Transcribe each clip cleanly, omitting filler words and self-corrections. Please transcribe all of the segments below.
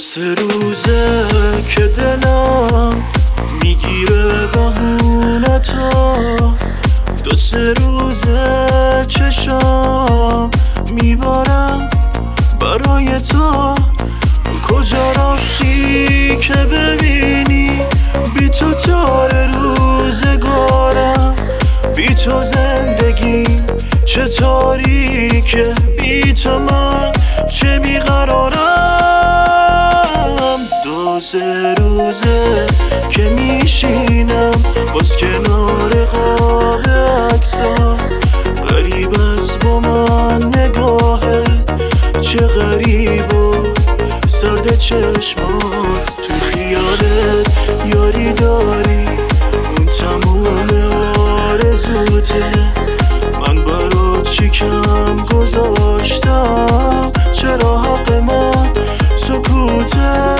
سه روزه که دلم میگیره بهونه تو، دو سه روزه چشام میبارم برای تو. کجا رفتی که ببینی بی تو تار روزگارم، بی تو زندگی چه تاریکه، بی تو من چه بیقرارم. دو سه روزه که میشینم باز کنار قاب عکسا، غریب است با من نگاهت، چه غریب و سرد چشمات. تو خیالت یاری داری، اون تموم آرزوته، من برات چی کم گذاشتم، چرا حق من سکوته.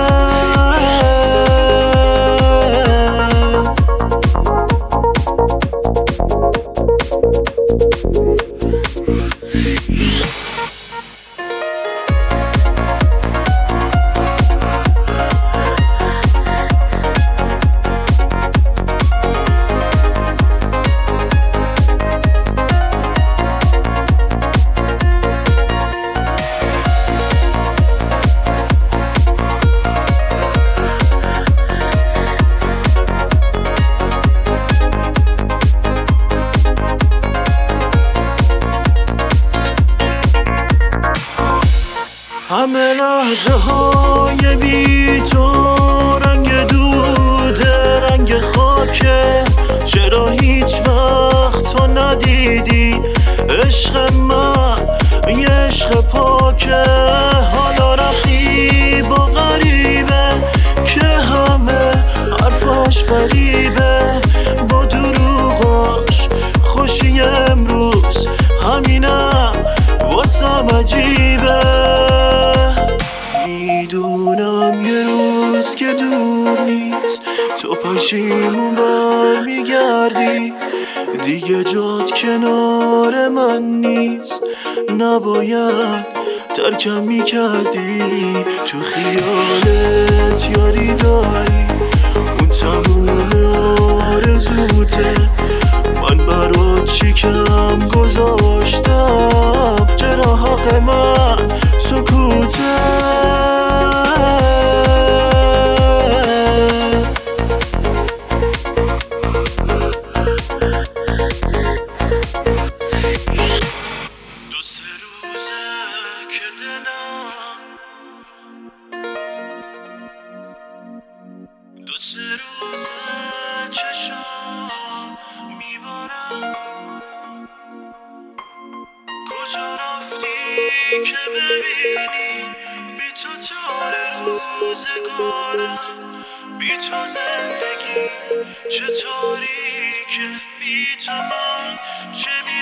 همه لحظه های بی تو رنگ دوده، رنگ خاکه، چرا هیچ وقت تو ندیدی عشق من یه عشق پاکه. حالا رفتی با غریبه که همه حرفاش فریبه، با دروغاش خوشی امروز همینم واسم عجیبه. میدونم یه روز که دور نیست تو پشیمون برمیگردی، دیگه جات کنار من نیست، نباید ترکم میکردی. تو خیالت یاری داری، اون تموم آرزوته، من برات چی کم گذاشتم، چرا حق من سکوته. دو سه روزه که دلم، دو سه روزه چشام میبارم. کجا رفتی که ببینی بی تو تار روزگارم، بی تو زندگی چه تاریکه، بی تو من چه